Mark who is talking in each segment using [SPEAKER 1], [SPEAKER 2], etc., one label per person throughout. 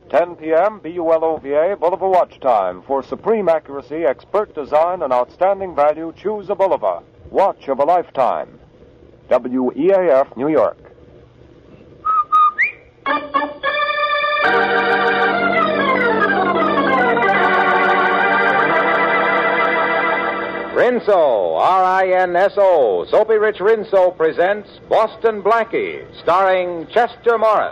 [SPEAKER 1] 10 p.m. BULOVA Bulova watch time. For supreme accuracy, expert design, and outstanding value, choose a Bulova. Watch of a lifetime. WEAF, New York.
[SPEAKER 2] Rinso, R-I-N-S-O, Soapy Rich Rinso presents Boston Blackie, starring Chester Morris.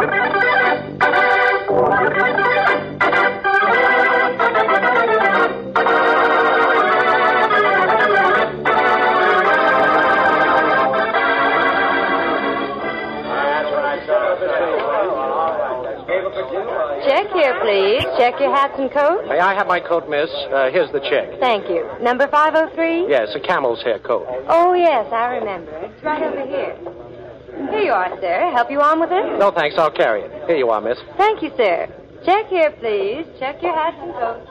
[SPEAKER 3] Check here, please. Check your hats and coats.
[SPEAKER 4] May I have my coat, miss? Here's the check.
[SPEAKER 3] Thank you. Number 503?
[SPEAKER 4] Yes, a camel's hair coat.
[SPEAKER 3] Oh, yes, I remember. It's right over here. Here you are, sir. Help you on with it?
[SPEAKER 4] No, thanks. I'll carry it. Here you are, miss.
[SPEAKER 3] Thank you, sir. Check here, please. Check your hats and coats.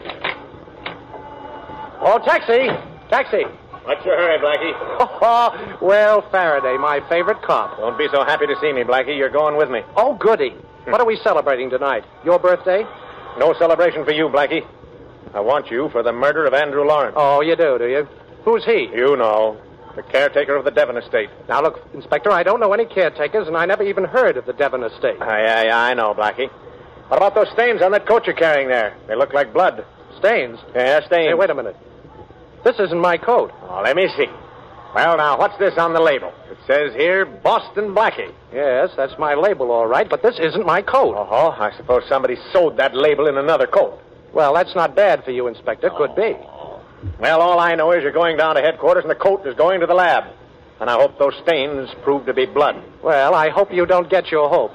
[SPEAKER 4] Oh, taxi! Taxi!
[SPEAKER 5] What's your hurry, Blackie?
[SPEAKER 4] Well, Faraday, my favorite cop.
[SPEAKER 5] Don't be so happy to see me, Blackie. You're going with me.
[SPEAKER 4] Oh, goody. What are we celebrating tonight? Your birthday?
[SPEAKER 5] No celebration for you, Blackie. I want you for the murder of Andrew Lawrence.
[SPEAKER 4] Oh, you do you? Who's he?
[SPEAKER 5] You know. The caretaker of the Devon estate.
[SPEAKER 4] Now, look, Inspector, I don't know any caretakers, and I never even heard of the Devon estate.
[SPEAKER 5] I know, Blackie. What about those stains on that coat you're carrying there? They look like blood.
[SPEAKER 4] Stains?
[SPEAKER 5] Yeah, stains.
[SPEAKER 4] Hey, wait a minute. This isn't my coat.
[SPEAKER 5] Oh, let me see. Well, now, what's this on the label? It says here, Boston Blackie.
[SPEAKER 4] Yes, that's my label, all right, but this isn't my coat.
[SPEAKER 5] Oh, I suppose somebody sewed that label in another coat.
[SPEAKER 4] Well, that's not bad for you, Inspector. Could be.
[SPEAKER 5] Well, all I know is you're going down to headquarters and the coat is going to the lab. And I hope those stains prove to be blood.
[SPEAKER 4] Well, I hope you don't get your hope.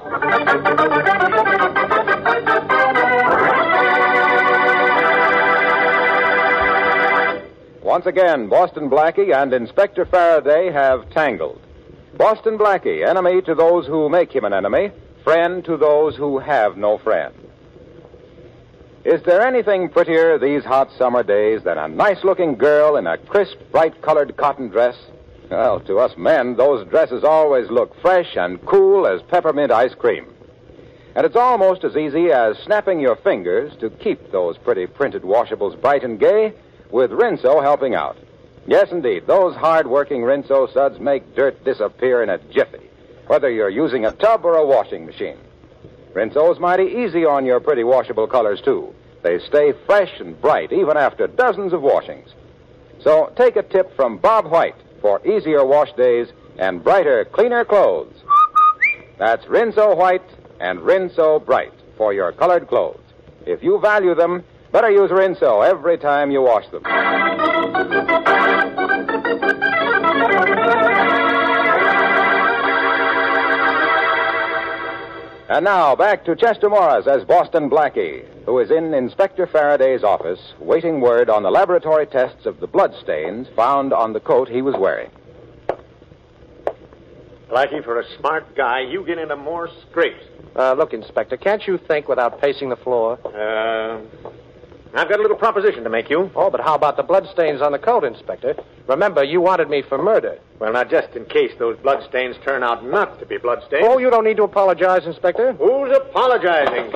[SPEAKER 2] Once again, Boston Blackie and Inspector Faraday have tangled. Boston Blackie, enemy to those who make him an enemy, friend to those who have no friend. Is there anything prettier these hot summer days than a nice-looking girl in a crisp, bright-colored cotton dress? Well, to us men, those dresses always look fresh and cool as peppermint ice cream. And it's almost as easy as snapping your fingers to keep those pretty printed washables bright and gay, with Rinso helping out. Yes, indeed, those hard-working Rinso suds make dirt disappear in a jiffy, whether you're using a tub or a washing machine. Rinso's mighty easy on your pretty washable colors, too. They stay fresh and bright even after dozens of washings. So take a tip from Bob White for easier wash days and brighter, cleaner clothes. That's Rinso White and Rinso Bright for your colored clothes. If you value them, better use Rinso every time you wash them. And now, back to Chester Morris as Boston Blackie, who is in Inspector Faraday's office, waiting word on the laboratory tests of the bloodstains found on the coat he was wearing.
[SPEAKER 5] Blackie, for a smart guy, you get into more scrapes.
[SPEAKER 4] Look, Inspector, can't you think without pacing the floor?
[SPEAKER 5] I've got a little proposition to make you.
[SPEAKER 4] Oh, but how about the bloodstains on the coat, Inspector? Remember, you wanted me for murder.
[SPEAKER 5] Well, now, just in case those bloodstains turn out not to be bloodstains.
[SPEAKER 4] Oh, you don't need to apologize, Inspector.
[SPEAKER 5] Who's apologizing?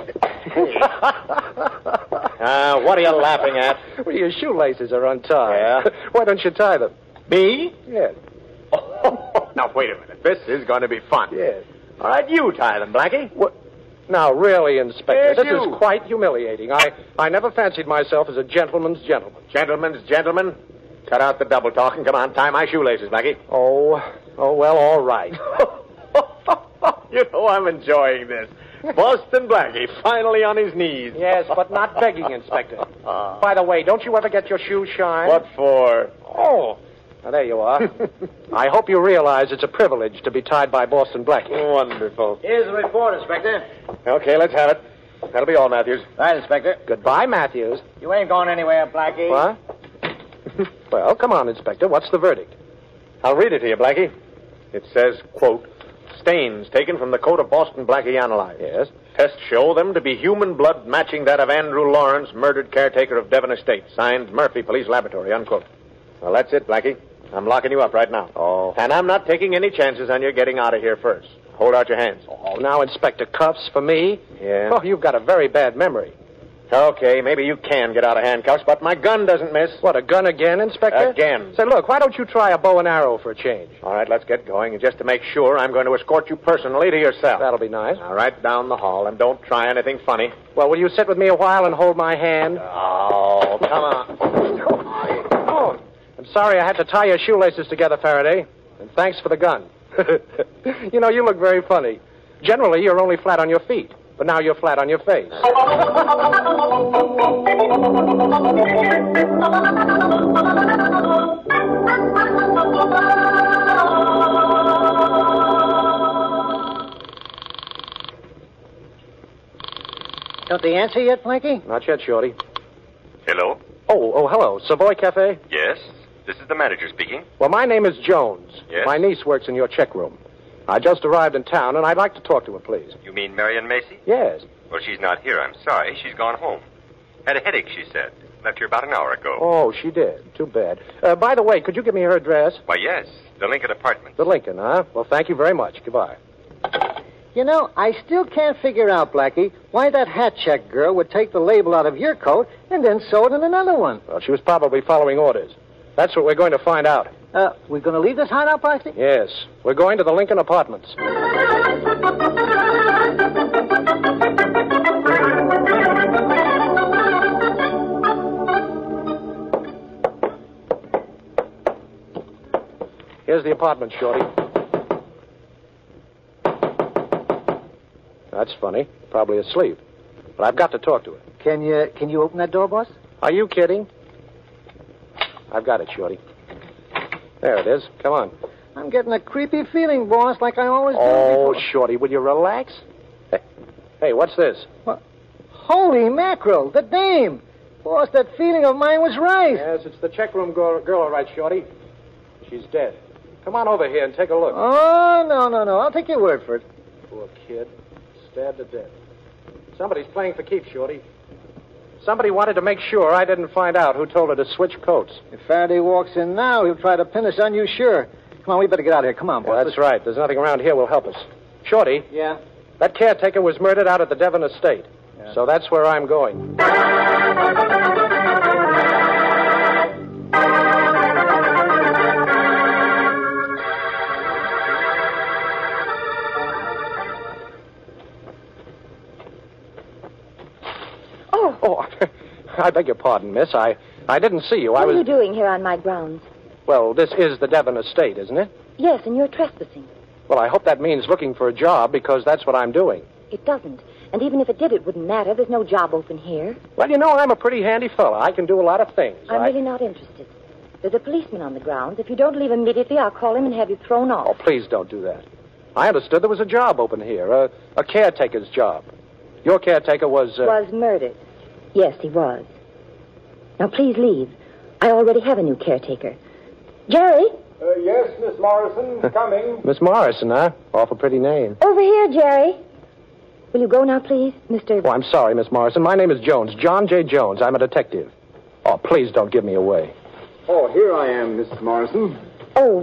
[SPEAKER 5] What are you laughing at?
[SPEAKER 4] Well, your shoelaces are untied.
[SPEAKER 5] Yeah?
[SPEAKER 4] Why don't you tie them?
[SPEAKER 5] Me?
[SPEAKER 4] Yes.
[SPEAKER 5] Oh, now, wait a minute. This is going to be fun.
[SPEAKER 4] Yes.
[SPEAKER 5] All right, you tie them, Blackie.
[SPEAKER 4] What? Now, really, Inspector,
[SPEAKER 5] Yes,
[SPEAKER 4] this
[SPEAKER 5] you.
[SPEAKER 4] is quite humiliating. I never fancied myself as a gentleman's gentleman.
[SPEAKER 5] Gentlemen's gentlemen, cut out the double talk and come on, tie my shoelaces, Blackie.
[SPEAKER 4] Oh, well, all right.
[SPEAKER 5] You know, I'm enjoying this. Boston Blackie, finally on his knees.
[SPEAKER 4] Yes, but not begging, Inspector. By the way, don't you ever get your shoes shined?
[SPEAKER 5] What for?
[SPEAKER 4] Oh, now, there you are. I hope you realize it's a privilege to be tied by Boston Blackie.
[SPEAKER 5] Wonderful.
[SPEAKER 6] Here's the report, Inspector.
[SPEAKER 5] Okay, let's have it. That'll be all, Matthews.
[SPEAKER 6] Right, Inspector.
[SPEAKER 4] Goodbye, Matthews.
[SPEAKER 6] You ain't going anywhere, Blackie.
[SPEAKER 4] What? Well, come on, Inspector. What's the verdict?
[SPEAKER 5] I'll read it to you, Blackie. It says, quote, stains taken from the coat of Boston Blackie analyzed.
[SPEAKER 4] Yes?
[SPEAKER 5] Tests show them to be human blood matching that of Andrew Lawrence, murdered caretaker of Devon Estate. Signed, Murphy Police Laboratory, unquote. Well, that's it, Blackie. I'm locking you up right now.
[SPEAKER 4] Oh.
[SPEAKER 5] And I'm not taking any chances on your getting out of here first. Hold out your hands.
[SPEAKER 4] Oh, now, Inspector, cuffs for me?
[SPEAKER 5] Yeah.
[SPEAKER 4] Oh, you've got a very bad memory.
[SPEAKER 5] Okay, maybe you can get out of handcuffs, but my gun doesn't miss.
[SPEAKER 4] What, a gun again, Inspector?
[SPEAKER 5] Again.
[SPEAKER 4] Say, look, why don't you try a bow and arrow for a change?
[SPEAKER 5] All right, let's get going. And just to make sure, I'm going to escort you personally to your cell.
[SPEAKER 4] That'll be nice.
[SPEAKER 5] All right, down the hall, and don't try anything funny.
[SPEAKER 4] Well, will you sit with me a while and hold my hand?
[SPEAKER 5] Oh, come on.
[SPEAKER 4] Oh, I'm sorry I had to tie your shoelaces together, Faraday. And thanks for the gun. You know, you look very funny. Generally, you're only flat on your feet. But now you're flat on your face.
[SPEAKER 6] Got the answer yet, Blackie?
[SPEAKER 4] Not yet, Shorty.
[SPEAKER 7] Hello?
[SPEAKER 4] Oh, hello. Savoy Cafe?
[SPEAKER 7] Yes? This is the manager speaking.
[SPEAKER 4] Well, my name is Jones.
[SPEAKER 7] Yes?
[SPEAKER 4] My niece works in your check room. I just arrived in town, and I'd like to talk to her, please.
[SPEAKER 7] You mean Marion Macy?
[SPEAKER 4] Yes.
[SPEAKER 7] Well, she's not here. I'm sorry. She's gone home. Had a headache, she said. Left here about an hour ago.
[SPEAKER 4] Oh, she did. Too bad. By the way, could you give me her address?
[SPEAKER 7] Why, yes. The Lincoln Apartments.
[SPEAKER 4] The Lincoln, huh? Well, thank you very much. Goodbye.
[SPEAKER 6] You know, I still can't figure out, Blackie, why that hat check girl would take the label out of your coat and then sew it in another one.
[SPEAKER 4] Well, she was probably following orders. That's what we're going to find out.
[SPEAKER 6] We're going to leave this hideout, Blackie?
[SPEAKER 4] Yes. We're going to the Lincoln Apartments. Here's the apartment, Shorty. That's funny. Probably asleep. But I've got to talk to her.
[SPEAKER 6] Can you open that door, boss?
[SPEAKER 4] Are you kidding? I've got it, Shorty. There it is. Come on.
[SPEAKER 6] I'm getting a creepy feeling, boss, like I always do.
[SPEAKER 4] Oh,
[SPEAKER 6] before.
[SPEAKER 4] Shorty, will you relax? Hey, what's this?
[SPEAKER 6] What? Holy mackerel, the dame. Boss, that feeling of mine was right.
[SPEAKER 4] Yes, it's the check room girl, all right, Shorty. She's dead. Come on over here and take a look.
[SPEAKER 6] Oh, no. I'll take your word for it.
[SPEAKER 4] Poor kid. Stabbed to death. Somebody's playing for keeps, Shorty. Somebody wanted to make sure I didn't find out who told her to switch coats.
[SPEAKER 6] If Faraday walks in now, he'll try to pin us on you, sure. Come on, we better get out of here. Come on, boss.
[SPEAKER 4] Yeah, that's right. There's nothing around here will help us. Shorty.
[SPEAKER 6] Yeah?
[SPEAKER 4] That caretaker was murdered out at the Devon estate. Yeah. So that's where I'm going. Oh, I beg your pardon, miss. I didn't see you.
[SPEAKER 3] What are you doing here on my grounds?
[SPEAKER 4] Well, this is the Devon estate, isn't it?
[SPEAKER 3] Yes, and you're trespassing.
[SPEAKER 4] Well, I hope that means looking for a job, because that's what I'm doing.
[SPEAKER 3] It doesn't. And even if it did, it wouldn't matter. There's no job open here.
[SPEAKER 4] Well, you know, I'm a pretty handy fella. I can do a lot of things.
[SPEAKER 3] I'm really not interested. There's a policeman on the grounds. If you don't leave immediately, I'll call him and have you thrown off.
[SPEAKER 4] Oh, please don't do that. I understood there was a job open here, a caretaker's job. Your caretaker was...
[SPEAKER 3] Was murdered. Yes, he was. Now, please leave. I already have a new caretaker. Jerry?
[SPEAKER 2] Yes, Miss Morrison, coming.
[SPEAKER 4] Miss Morrison, huh? Awful pretty name.
[SPEAKER 3] Over here, Jerry. Will you go now, please, Mr...
[SPEAKER 4] Oh, I'm sorry, Miss Morrison. My name is Jones. John J. Jones. I'm a detective. Oh, please don't give me away.
[SPEAKER 2] Oh, here I am, Mrs. Morrison.
[SPEAKER 3] Oh,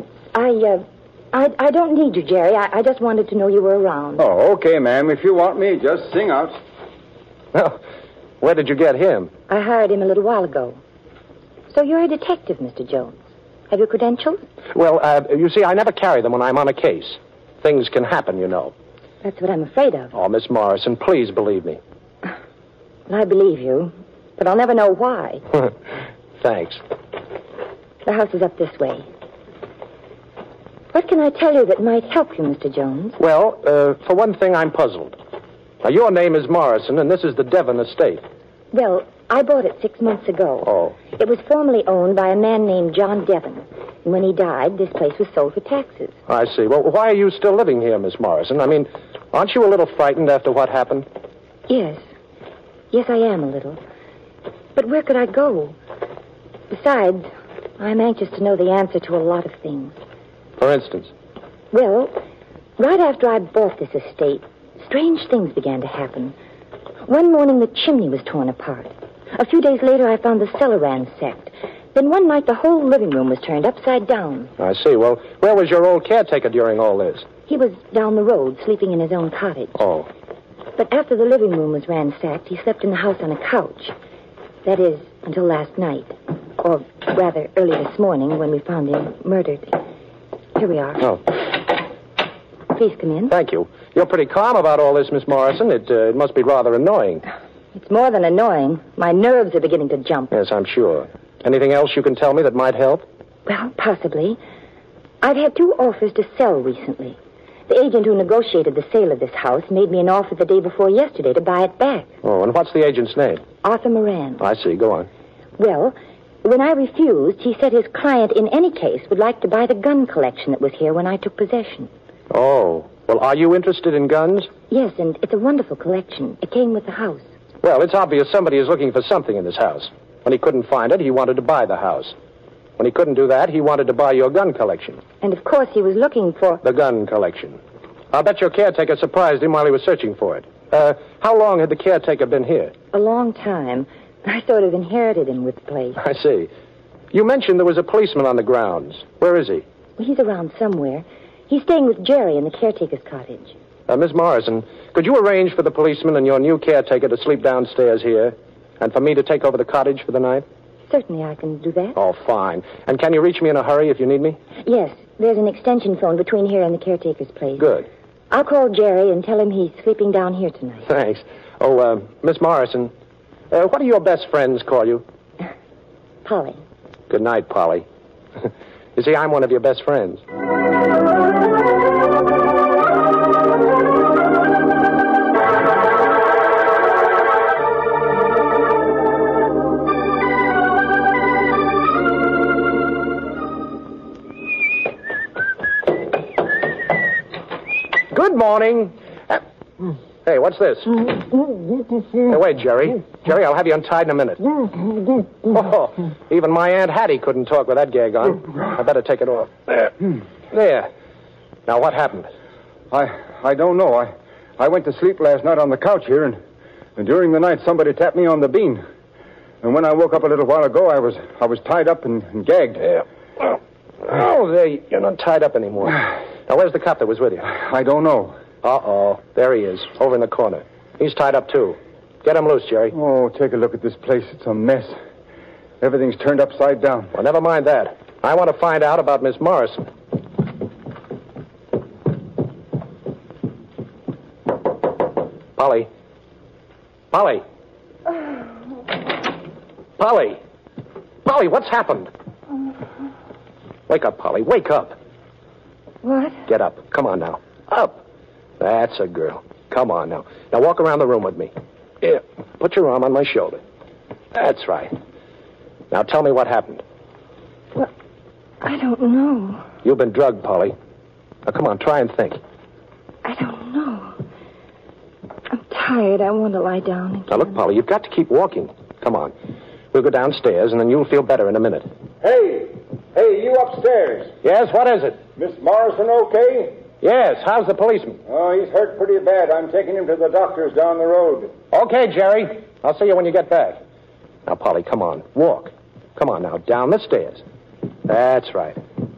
[SPEAKER 3] I don't need you, Jerry. I just wanted to know you were around.
[SPEAKER 2] Oh, okay, ma'am. If you want me, just sing out.
[SPEAKER 4] Well, where did you get him?
[SPEAKER 3] I hired him a little while ago. So you're a detective, Mr. Jones. Have you credentials?
[SPEAKER 4] Well, you see, I never carry them when I'm on a case. Things can happen, you know.
[SPEAKER 3] That's what I'm afraid of.
[SPEAKER 4] Oh, Miss Morrison, please believe me.
[SPEAKER 3] Well, I believe you, but I'll never know why.
[SPEAKER 4] Thanks.
[SPEAKER 3] The house is up this way. What can I tell you that might help you, Mr. Jones?
[SPEAKER 4] Well, for one thing, I'm puzzled. Now, your name is Morrison, and this is the Devon estate.
[SPEAKER 3] Well, I bought it 6 months ago.
[SPEAKER 4] Oh.
[SPEAKER 3] It was formerly owned by a man named John Devon. And when he died, this place was sold for taxes.
[SPEAKER 4] I see. Well, why are you still living here, Miss Morrison? I mean, aren't you a little frightened after what happened?
[SPEAKER 3] Yes. Yes, I am a little. But where could I go? Besides, I'm anxious to know the answer to a lot of things.
[SPEAKER 4] For instance?
[SPEAKER 3] Well, right after I bought this estate, strange things began to happen. One morning, the chimney was torn apart. A few days later, I found the cellar ransacked. Then one night, the whole living room was turned upside down.
[SPEAKER 4] I see. Well, where was your old caretaker during all this?
[SPEAKER 3] He was down the road, sleeping in his own cottage.
[SPEAKER 4] Oh.
[SPEAKER 3] But after the living room was ransacked, he slept in the house on a couch. That is, until last night. Or rather, early this morning when we found him murdered. Here we are.
[SPEAKER 4] Oh.
[SPEAKER 3] Please come in.
[SPEAKER 4] Thank you. You're pretty calm about all this, Miss Morrison. It must be rather annoying.
[SPEAKER 3] It's more than annoying. My nerves are beginning to jump.
[SPEAKER 4] Yes, I'm sure. Anything else you can tell me that might help?
[SPEAKER 3] Well, possibly. I've had 2 offers to sell recently. The agent who negotiated the sale of this house made me an offer the day before yesterday to buy it back.
[SPEAKER 4] Oh, and what's the agent's name?
[SPEAKER 3] Arthur Moran.
[SPEAKER 4] I see. Go on.
[SPEAKER 3] Well, when I refused, he said his client in any case would like to buy the gun collection that was here when I took possession.
[SPEAKER 4] Oh. Well, are you interested in guns?
[SPEAKER 3] Yes, and it's a wonderful collection. It came with the house.
[SPEAKER 4] Well, it's obvious somebody is looking for something in this house. When he couldn't find it, he wanted to buy the house. When he couldn't do that, he wanted to buy your gun collection.
[SPEAKER 3] And, of course, he was looking for...
[SPEAKER 4] The gun collection. I'll bet your caretaker surprised him while he was searching for it. How long had the caretaker been here?
[SPEAKER 3] A long time. I sort of inherited him with the place.
[SPEAKER 4] I see. You mentioned there was a policeman on the grounds. Where is he?
[SPEAKER 3] Well, he's around somewhere. He's staying with Jerry in the caretaker's cottage.
[SPEAKER 4] Miss Morrison, could you arrange for the policeman and your new caretaker to sleep downstairs here? And for me to take over the cottage for the night?
[SPEAKER 3] Certainly I can do that.
[SPEAKER 4] Oh, fine. And can you reach me in a hurry if you need me?
[SPEAKER 3] Yes, there's an extension phone between here and the caretaker's place.
[SPEAKER 4] Good.
[SPEAKER 3] I'll call Jerry and tell him he's sleeping down here tonight.
[SPEAKER 4] Thanks. Oh, Miss Morrison, what do your best friends call you?
[SPEAKER 3] Polly.
[SPEAKER 4] Good night, Polly. You see, I'm one of your best friends. Good morning. Hey, what's this? Hey, wait, Jerry. Jerry, I'll have you untied in a minute. Oh, even my Aunt Hattie couldn't talk with that gag on. I better take it off. There. There. Now, what happened?
[SPEAKER 8] I don't know. I went to sleep last night on the couch here, and during the night somebody tapped me on the bean. And when I woke up a little while ago, I was tied up and gagged.
[SPEAKER 4] Yeah. Oh, there. You're not tied up anymore. Now, where's the cop that was with you?
[SPEAKER 8] I don't know.
[SPEAKER 4] Uh-oh. There he is, over in the corner. He's tied up, too. Get him loose, Jerry.
[SPEAKER 8] Oh, take a look at this place. It's a mess. Everything's turned upside down.
[SPEAKER 4] Well, never mind that. I want to find out about Miss Morrison. Polly. Polly. Polly. Polly, what's happened? Wake up, Polly. Wake up.
[SPEAKER 3] What?
[SPEAKER 4] Get up. Come on now. Up. That's a girl. Come on now. Now walk around the room with me. Here. Put your arm on my shoulder. That's right. Now tell me what happened.
[SPEAKER 3] Well, I don't know.
[SPEAKER 4] You've been drugged, Polly. Now come on, try and think.
[SPEAKER 3] I don't know. I'm tired. I want to lie down again.
[SPEAKER 4] Now look, Polly, you've got to keep walking. Come on. We'll go downstairs, and then you'll feel better in a minute.
[SPEAKER 8] Hey, you upstairs.
[SPEAKER 4] Yes, what is it?
[SPEAKER 8] Miss Morrison okay?
[SPEAKER 4] Yes, how's the policeman?
[SPEAKER 8] Oh, he's hurt pretty bad. I'm taking him to the doctor's down the road.
[SPEAKER 4] Okay, Jerry. I'll see you when you get back. Now, Polly, come on. Walk. Come on now, down the stairs. That's right.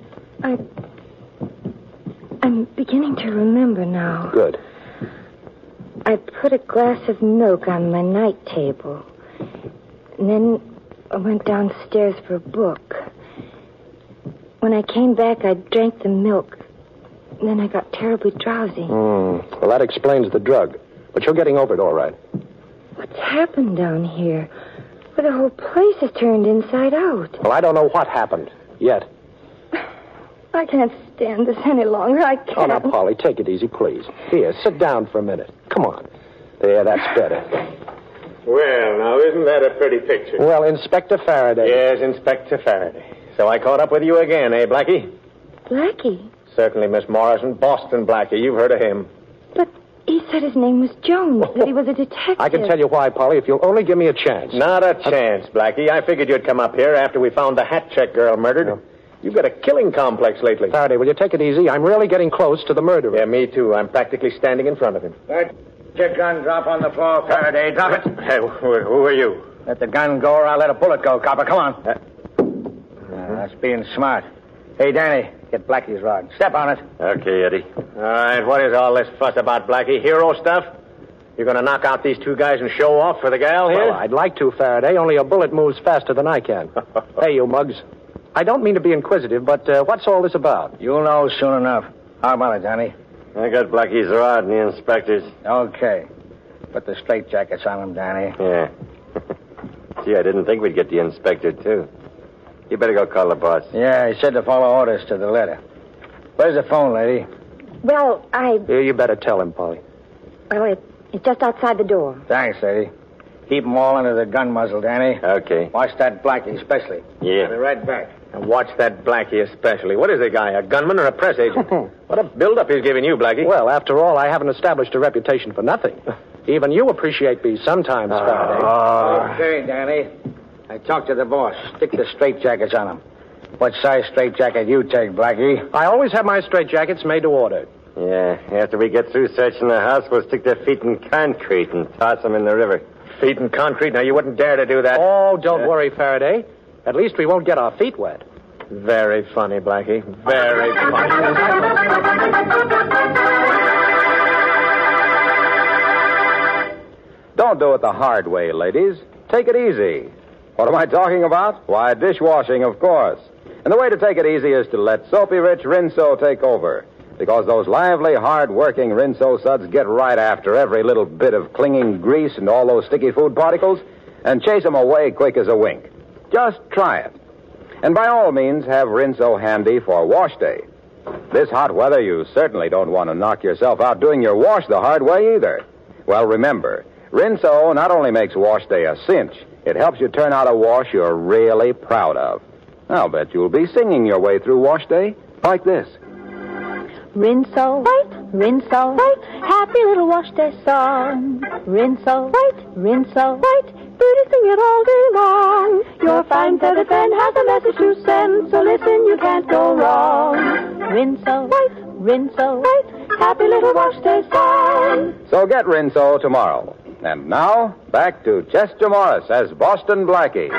[SPEAKER 3] I'm beginning to remember now.
[SPEAKER 4] Good.
[SPEAKER 3] I put a glass of milk on my night table. And then I went downstairs for a book. When I came back, I drank the milk. And then I got terribly drowsy.
[SPEAKER 4] Well, that explains the drug. But you're getting over it all right.
[SPEAKER 3] What's happened down here? Well, the whole place has turned inside out.
[SPEAKER 4] Well, I don't know what happened yet.
[SPEAKER 3] I can't stand this any longer. I can't.
[SPEAKER 4] Oh, now, Polly, take it easy, please. Here, sit down for a minute. Come on. There, that's better.
[SPEAKER 5] Well, now, isn't that a pretty picture?
[SPEAKER 4] Well, Inspector Faraday.
[SPEAKER 5] Yes, Inspector Faraday. So I caught up with you again, eh, Blackie?
[SPEAKER 3] Blackie?
[SPEAKER 5] Certainly, Miss Morrison. Boston Blackie. You've heard of him.
[SPEAKER 3] But he said his name was Jones, that he was a detective.
[SPEAKER 4] I can tell you why, Polly, if you'll only give me a chance.
[SPEAKER 5] Not a chance, Blackie. I figured you'd come up here after we found the hat check girl murdered.
[SPEAKER 4] Yeah.
[SPEAKER 5] You've got a killing complex lately.
[SPEAKER 4] Faraday, will you take it easy? I'm really getting close to the murderer.
[SPEAKER 5] Yeah, me too. I'm practically standing in front of him.
[SPEAKER 6] Let your gun drop on the floor, Faraday. Drop it.
[SPEAKER 5] Hey, who are you?
[SPEAKER 6] Let the gun go or I'll let a bullet go, copper. Come on. That's being smart.
[SPEAKER 9] Hey, Danny, get Blackie's rod. Step on it.
[SPEAKER 5] Okay, Eddie. All right, what is all this fuss about, Blackie? Hero stuff? You going to knock out these two guys and show off for the gal here?
[SPEAKER 4] Well, I'd like to, Faraday, only a bullet moves faster than I can. Hey, you mugs. I don't mean to be inquisitive, but what's all this about?
[SPEAKER 9] You'll know soon enough. How about it, Danny?
[SPEAKER 5] I got Blackie's rod and the inspector's.
[SPEAKER 9] Okay. Put the straitjackets on him, Danny.
[SPEAKER 5] Yeah. Gee, I didn't think we'd get the inspector, too. You better go call the boss.
[SPEAKER 9] Yeah, he said to follow orders to the letter. Where's the phone, lady?
[SPEAKER 3] Well,
[SPEAKER 4] You better tell him, Polly.
[SPEAKER 3] Well, it's just outside the door.
[SPEAKER 9] Thanks, lady. Keep them all under the gun muzzle, Danny.
[SPEAKER 5] Okay.
[SPEAKER 9] Watch that Blackie, especially.
[SPEAKER 5] Yeah.
[SPEAKER 9] I'll be right back.
[SPEAKER 5] And watch that Blackie especially. What is the guy, a gunman or a press agent? What a build-up he's giving you, Blackie.
[SPEAKER 4] Well, after all, I haven't established a reputation for nothing. Even you appreciate me sometimes, Faraday.
[SPEAKER 9] Okay, Danny. I talked to the boss. Stick the straitjackets on him. What size straitjacket you take, Blackie?
[SPEAKER 4] I always have my straitjackets made to order.
[SPEAKER 5] Yeah, after we get through searching the house, we'll stick their feet in concrete and toss them in the river. Feet in concrete? Now, you wouldn't dare to do that.
[SPEAKER 4] Oh, don't worry, Faraday. At least we won't get our feet wet.
[SPEAKER 5] Very funny, Blackie. Very funny.
[SPEAKER 2] Don't do it the hard way, ladies. Take it easy. What am I talking about? Why, dishwashing, of course. And the way to take it easy is to let Soapy Rich Rinso take over. Because those lively, hard-working Rinso suds get right after every little bit of clinging grease and all those sticky food particles and chase them away quick as a wink. Just try it. And by all means, have Rinso handy for wash day. This hot weather, you certainly don't want to knock yourself out doing your wash the hard way either. Well, remember, Rinso not only makes wash day a cinch, it helps you turn out a wash you're really proud of. I'll bet you'll be singing your way through wash day like this.
[SPEAKER 10] Rinso, right, Rinso, right, happy little wash day song. Rinso, right, Rinso, right, Birdie sing it all day long. Your fine feathered friend has a message to send, so listen, you can't go wrong. Rinso, right, happy little wash day song.
[SPEAKER 2] So get Rinso tomorrow. And now, back to Chester Morris as Boston Blackie.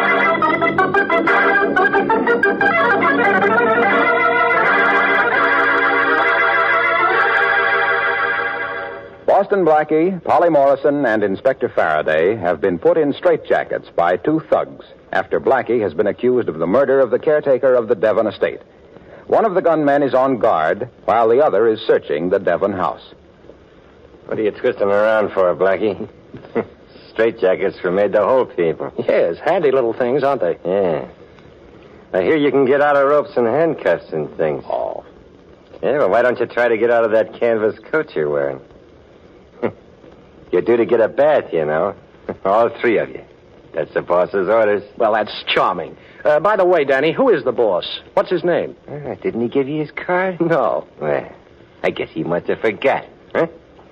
[SPEAKER 2] Boston Blackie, Polly Morrison, and Inspector Faraday have been put in straitjackets by two thugs after Blackie has been accused of the murder of the caretaker of the Devon estate. One of the gunmen is on guard, while the other is searching the Devon house.
[SPEAKER 5] What are you twisting around for, Blackie? Straitjackets were made to hold people.
[SPEAKER 4] Yes, handy little things, aren't they?
[SPEAKER 5] Yeah. I hear you can get out of ropes and handcuffs and things.
[SPEAKER 4] Oh.
[SPEAKER 5] Yeah, well, why don't you try to get out of that canvas coat you're wearing? You're due to get a bath, you know. All three of you. That's the boss's orders.
[SPEAKER 4] Well, that's charming. By the way, Danny, who is the boss? What's his name?
[SPEAKER 5] Didn't he give you his card?
[SPEAKER 4] No.
[SPEAKER 5] Well, I guess he must have forgot, huh?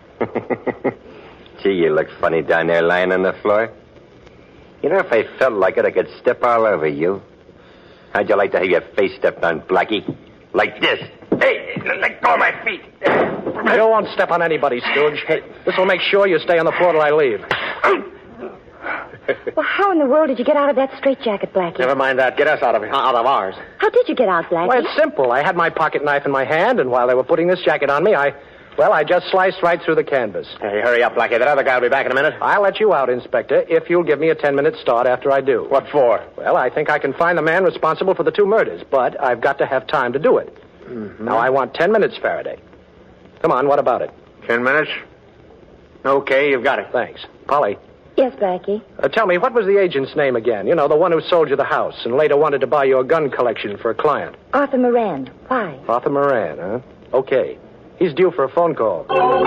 [SPEAKER 5] Gee, you look funny down there lying on the floor. You know, if I felt like it, I could step all over you. How'd you like to have your face stepped on, Blackie? Like this. Hey, let go of my feet.
[SPEAKER 4] You won't step on anybody, Stooge. This will make sure you stay on the floor till I leave.
[SPEAKER 3] Well, how in the world did you get out of that straitjacket, Blackie?
[SPEAKER 5] Never mind that. Get us out of ours.
[SPEAKER 3] How did you get out, Blackie?
[SPEAKER 4] Well, it's simple. I had my pocket knife in my hand, and while they were putting this jacket on me, I just sliced right through the canvas.
[SPEAKER 5] Hey, hurry up, Blackie. That other guy will be back in a minute.
[SPEAKER 4] I'll let you out, Inspector, if you'll give me a 10-minute start after I do.
[SPEAKER 5] What for?
[SPEAKER 4] Well, I think I can find the man responsible for the two murders, but I've got to have time to do it. Mm-hmm. Now, I want 10 minutes, Faraday. Come on, what about it?
[SPEAKER 5] 10 minutes? Okay, you've got it.
[SPEAKER 4] Thanks. Polly.
[SPEAKER 3] Yes, Blackie?
[SPEAKER 4] Tell me, what was the agent's name again? You know, the one who sold you the house and later wanted to buy your gun collection for a client.
[SPEAKER 3] Arthur Moran. Why?
[SPEAKER 4] Arthur Moran, huh? Okay. He's due for a phone call.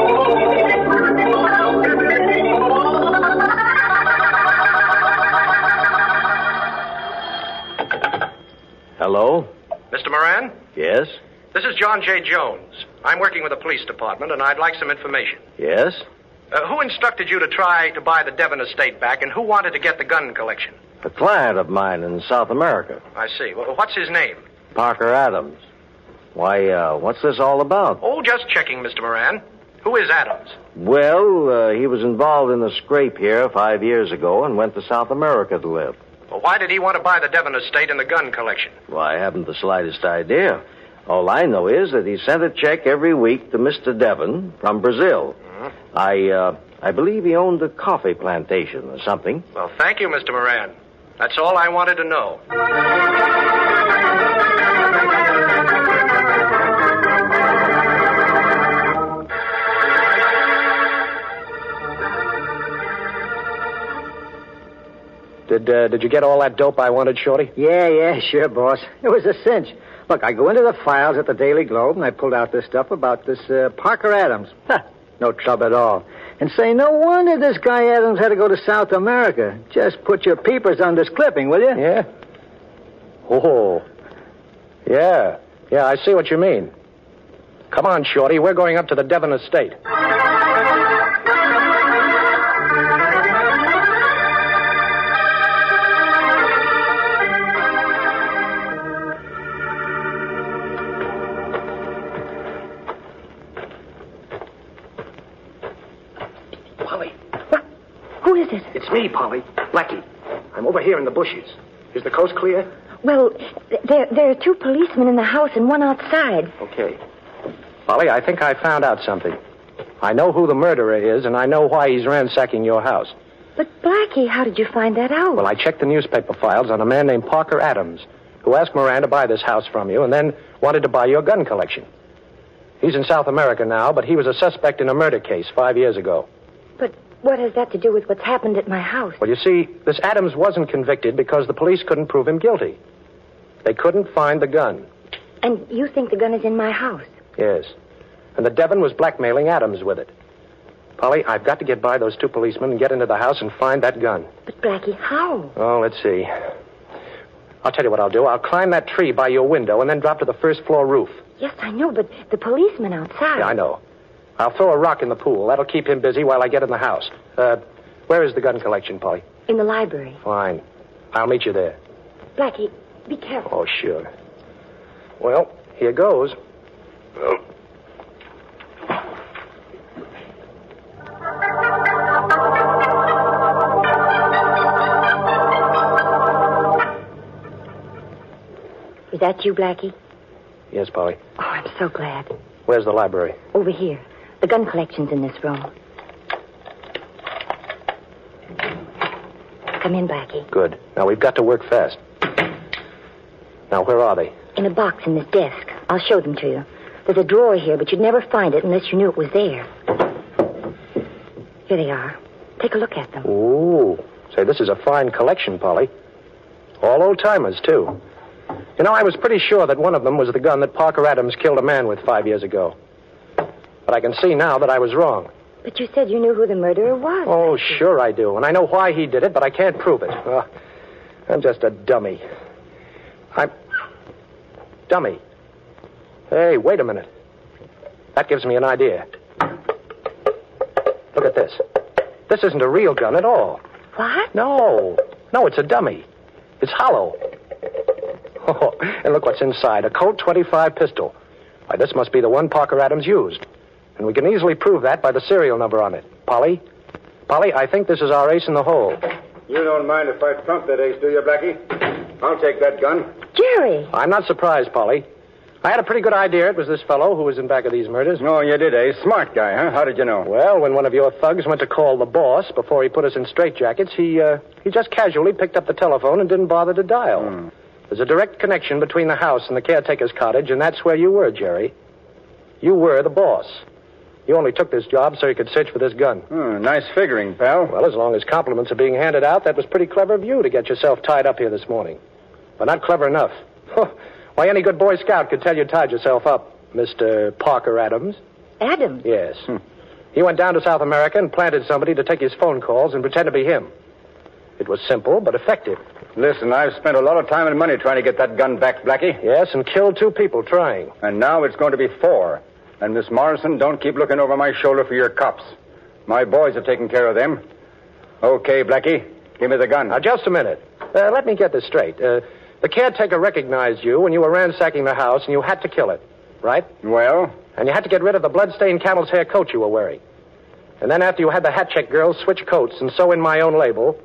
[SPEAKER 5] Hello?
[SPEAKER 4] Mr. Moran?
[SPEAKER 5] Yes?
[SPEAKER 4] This is John J. Jones. I'm working with the police department, and I'd like some information.
[SPEAKER 5] Yes?
[SPEAKER 4] Who instructed you to try to buy the Devon estate back, and who wanted to get the gun collection?
[SPEAKER 5] A client of mine in South America.
[SPEAKER 4] I see. Well, what's his name?
[SPEAKER 5] Parker Adams. Why, what's this all about?
[SPEAKER 4] Oh, just checking, Mr. Moran. Who is Adams?
[SPEAKER 5] Well, he was involved in the scrape here 5 years ago and went to South America to live.
[SPEAKER 4] Well, Well, why did he want to buy the Devon estate and the gun collection?
[SPEAKER 11] Well, I haven't the slightest idea. All I know is that he sent a check every week to Mr. Devon from Brazil. I believe he owned a coffee plantation or something.
[SPEAKER 4] Well, thank you, Mr. Moran. That's all I wanted to know. Did you get all that dope I wanted, Shorty?
[SPEAKER 6] Yeah, sure, boss. It was a cinch. Look, I go into the files at the Daily Globe, and I pulled out this stuff about this Parker Adams. No trouble at all. And say, no wonder this guy Adams had to go to South America. Just put your peepers on this clipping, will you?
[SPEAKER 4] Yeah. Oh. Yeah, I see what you mean. Come on, Shorty. We're going up to the Devon estate.
[SPEAKER 12] Polly.
[SPEAKER 3] What? Who is it?
[SPEAKER 12] It's me, Polly. Blackie. I'm over here in the bushes. Is the coast clear?
[SPEAKER 3] Well, there are 2 policemen in the house and 1 outside.
[SPEAKER 12] Okay.
[SPEAKER 4] Polly, I think I found out something. I know who the murderer is, and I know why he's ransacking your house.
[SPEAKER 3] But, Blackie, how did you find that out?
[SPEAKER 4] Well, I checked the newspaper files on a man named Parker Adams, who asked Moran to buy this house from you and then wanted to buy your gun collection. He's in South America now, but he was a suspect in a murder case 5 years ago.
[SPEAKER 3] But what has that to do with what's happened at my house?
[SPEAKER 4] Well, you see, this Adams wasn't convicted because the police couldn't prove him guilty. They couldn't find the gun.
[SPEAKER 3] And you think the gun is in my house?
[SPEAKER 4] Yes. And the Devon was blackmailing Adams with it. Polly, I've got to get by those 2 policemen and get into the house and find that gun.
[SPEAKER 3] But, Blackie, how?
[SPEAKER 4] Oh, let's see. I'll tell you what I'll do. I'll climb that tree by your window and then drop to the first-floor roof.
[SPEAKER 3] Yes, I know, but the policeman outside...
[SPEAKER 4] Yeah, I know. I'll throw a rock in the pool. That'll keep him busy while I get in the house. Where is the gun collection, Polly?
[SPEAKER 3] In the library.
[SPEAKER 4] Fine. I'll meet you there.
[SPEAKER 3] Blackie, be careful.
[SPEAKER 4] Oh, sure. Well, here goes. Oh.
[SPEAKER 3] Is that you, Blackie?
[SPEAKER 4] Yes, Polly.
[SPEAKER 3] Oh, I'm so glad.
[SPEAKER 4] Where's the library?
[SPEAKER 3] Over here. The gun collection's in this room. Come in, Blackie.
[SPEAKER 4] Good. Now, we've got to work fast. Now, where are they?
[SPEAKER 3] In a box in this desk. I'll show them to you. There's a drawer here, but you'd never find it unless you knew it was there. Here they are. Take a look at them.
[SPEAKER 4] Ooh. Say, this is a fine collection, Polly. All old-timers, too. You know, I was pretty sure that one of them was the gun that Parker Adams killed a man with 5 years ago. But I can see now that I was wrong.
[SPEAKER 3] But you said you knew who the murderer was.
[SPEAKER 4] Oh, sure I do. And I know why he did it, but I can't prove it. I'm just a dummy. Dummy. Hey, wait a minute. That gives me an idea. Look at this. This isn't a real gun at all.
[SPEAKER 3] What?
[SPEAKER 4] No, it's a dummy. It's hollow. Oh, and look what's inside. A Colt 25 pistol. Why, this must be the one Parker Adams used. And we can easily prove that by the serial number on it. Polly, I think this is our ace in the hole.
[SPEAKER 8] You don't mind if I trump that ace, do you, Blackie? I'll take that gun.
[SPEAKER 3] Jerry!
[SPEAKER 4] I'm not surprised, Polly. I had a pretty good idea it was this fellow who was in back of these murders.
[SPEAKER 8] Oh, you did, eh? Smart guy, huh? How did you know?
[SPEAKER 4] Well, when one of your thugs went to call the boss before he put us in straitjackets, he just casually picked up the telephone and didn't bother to dial. There's a direct connection between the house and the caretaker's cottage, and that's where you were, Jerry. You were the boss. You only took this job so you could search for this gun.
[SPEAKER 8] Nice figuring, pal.
[SPEAKER 4] Well, as long as compliments are being handed out, that was pretty clever of you to get yourself tied up here this morning. But not clever enough. Why, any good Boy Scout could tell you tied yourself up, Mr. Parker Adams.
[SPEAKER 3] Adams?
[SPEAKER 4] Yes. He went down to South America and planted somebody to take his phone calls and pretend to be him. It was simple, but effective.
[SPEAKER 8] Listen, I've spent a lot of time and money trying to get that gun back, Blackie.
[SPEAKER 4] Yes, and killed 2 people trying.
[SPEAKER 8] And now it's going to be 4. And, Miss Morrison, don't keep looking over my shoulder for your cops. My boys are taking care of them. Okay, Blackie, give me the gun.
[SPEAKER 4] Now, just a minute. Let me get this straight. The caretaker recognized you when you were ransacking the house, and you had to kill it, right?
[SPEAKER 8] Well?
[SPEAKER 4] And you had to get rid of the blood-stained camel's hair coat you were wearing. And then after you had the hat check girls switch coats and sew in my own label,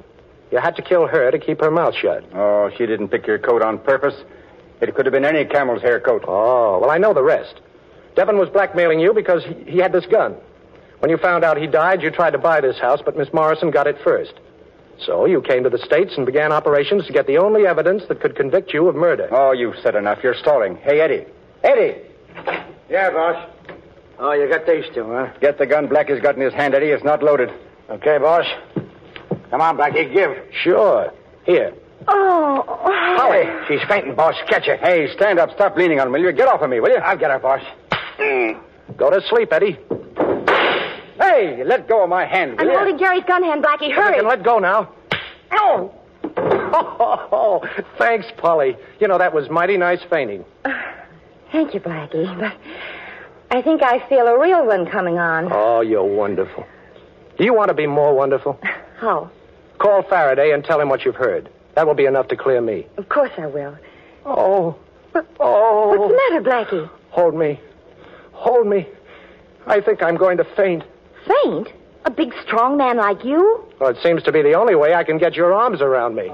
[SPEAKER 4] You had to kill her to keep her mouth shut.
[SPEAKER 8] Oh, she didn't pick your coat on purpose. It could have been any camel's hair coat.
[SPEAKER 4] Oh, well, I know the rest. Devin was blackmailing you because he had this gun. When you found out he died, you tried to buy this house, but Miss Morrison got it first. So you came to the States and began operations to get the only evidence that could convict you of murder.
[SPEAKER 8] Oh, you've said enough. You're stalling. Hey, Eddie. Eddie!
[SPEAKER 9] Yeah, boss. Oh, you got these two, huh?
[SPEAKER 8] Get the gun Blackie's got in his hand, Eddie. It's not loaded.
[SPEAKER 9] Okay, boss. Come on, Blackie, give.
[SPEAKER 4] Sure. Here.
[SPEAKER 3] Oh.
[SPEAKER 9] Holly, she's fainting, boss. Catch her.
[SPEAKER 8] Hey, stand up. Stop leaning on me. Will you? Get off of me, will you?
[SPEAKER 9] I'll get her, boss.
[SPEAKER 4] Go to sleep, Eddie.
[SPEAKER 8] Hey, let go of my hand, will
[SPEAKER 3] I'm
[SPEAKER 8] you?
[SPEAKER 3] holding Jerry's gun hand, Blackie.
[SPEAKER 4] You
[SPEAKER 3] Hurry.
[SPEAKER 4] can let go now.
[SPEAKER 3] Oh.
[SPEAKER 4] Oh, thanks, Polly. You know, that was mighty nice fainting.
[SPEAKER 3] Thank you, Blackie, but I think I feel a real one coming on.
[SPEAKER 4] Oh, you're wonderful. Do you want to be more wonderful?
[SPEAKER 3] How?
[SPEAKER 4] Call Faraday and tell him what you've heard. That will be enough to clear me.
[SPEAKER 3] Of course I will.
[SPEAKER 4] Oh.
[SPEAKER 3] What's the matter, Blackie?
[SPEAKER 4] Hold me. Hold me. I think I'm going to faint.
[SPEAKER 3] Faint? A big, strong man like you?
[SPEAKER 4] Well, it seems to be the only way I can get your arms around me.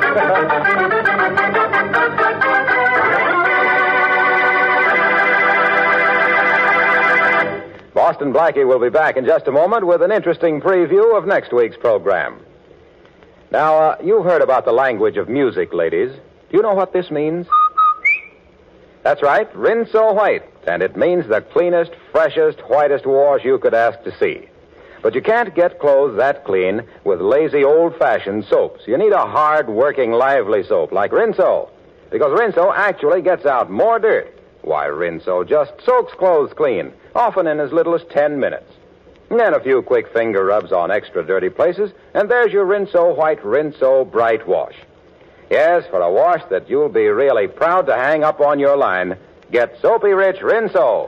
[SPEAKER 2] Boston Blackie will be back in just a moment with an interesting preview of next week's program. Now, you've heard about the language of music, ladies. Do you know what this means? That's right, Rinso White. And it means the cleanest, freshest, whitest wash you could ask to see. But you can't get clothes that clean with lazy, old-fashioned soaps. You need a hard-working, lively soap like Rinso. Because Rinso actually gets out more dirt. Why, Rinso just soaks clothes clean, often in as little as 10 minutes. And then a few quick finger rubs on extra dirty places, and there's your Rinso White, Rinso Bright wash. Yes, for a wash that you'll be really proud to hang up on your line, get Soapy Rich Rinso.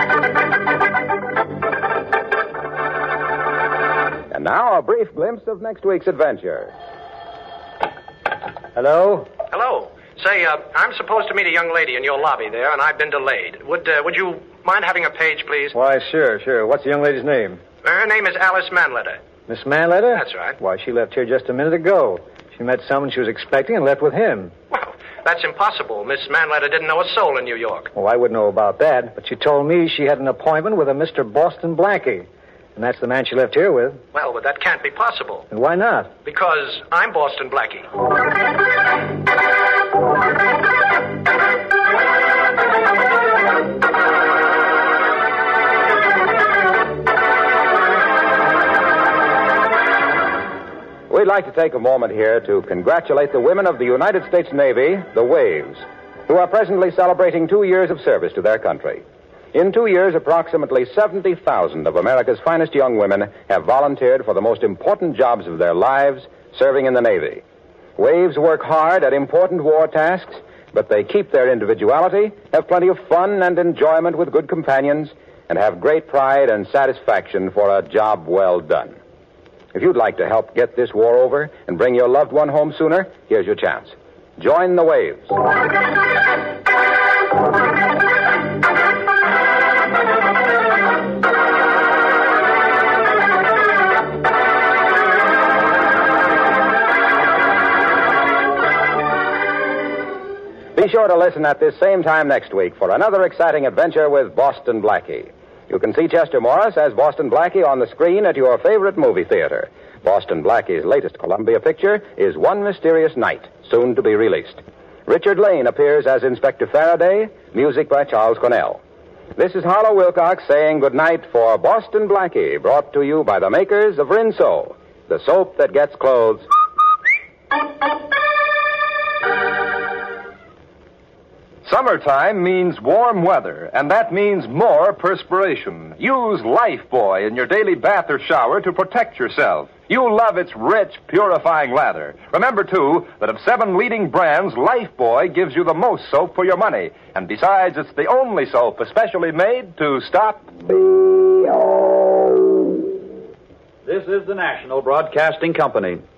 [SPEAKER 2] And now, a brief glimpse of next week's adventure.
[SPEAKER 8] Hello?
[SPEAKER 4] Hello. Say, I'm supposed to meet a young lady in your lobby there, and I've been delayed. Would you mind having a page, please?
[SPEAKER 6] Why, sure. What's the young lady's name?
[SPEAKER 4] Her name is Alice Manletter.
[SPEAKER 6] Miss Manletter?
[SPEAKER 4] That's right.
[SPEAKER 6] Why, she left here just a minute ago. She met someone she was expecting and left with him.
[SPEAKER 4] Well, that's impossible. Miss Manletter didn't know a soul in New York.
[SPEAKER 6] Oh, I wouldn't know about that, but she told me she had an appointment with a Mr. Boston Blackie. And that's the man she left here with.
[SPEAKER 4] Well, but that can't be possible.
[SPEAKER 6] And why not?
[SPEAKER 4] Because I'm Boston Blackie.
[SPEAKER 2] We'd like to take a moment here to congratulate the women of the United States Navy, the Waves, who are presently celebrating 2 years of service to their country. In 2 years, approximately 70,000 of America's finest young women have volunteered for the most important jobs of their lives, serving in the Navy. Waves work hard at important war tasks, but they keep their individuality, have plenty of fun and enjoyment with good companions, and have great pride and satisfaction for a job well done. If you'd like to help get this war over and bring your loved one home sooner, here's your chance. Join the Waves. Be sure to listen at this same time next week for another exciting adventure with Boston Blackie. You can see Chester Morris as Boston Blackie on the screen at your favorite movie theater. Boston Blackie's latest Columbia picture is One Mysterious Night, soon to be released. Richard Lane appears as Inspector Faraday, music by Charles Cornell. This is Harlow Wilcox saying goodnight for Boston Blackie, brought to you by the makers of Rinso, the soap that gets clothes.
[SPEAKER 13] Summertime means warm weather, and that means more perspiration. Use Lifebuoy in your daily bath or shower to protect yourself. You'll love its rich, purifying lather. Remember, too, that of 7 leading brands, Lifebuoy gives you the most soap for your money. And besides, it's the only soap especially made to stop...
[SPEAKER 14] This is the National Broadcasting Company.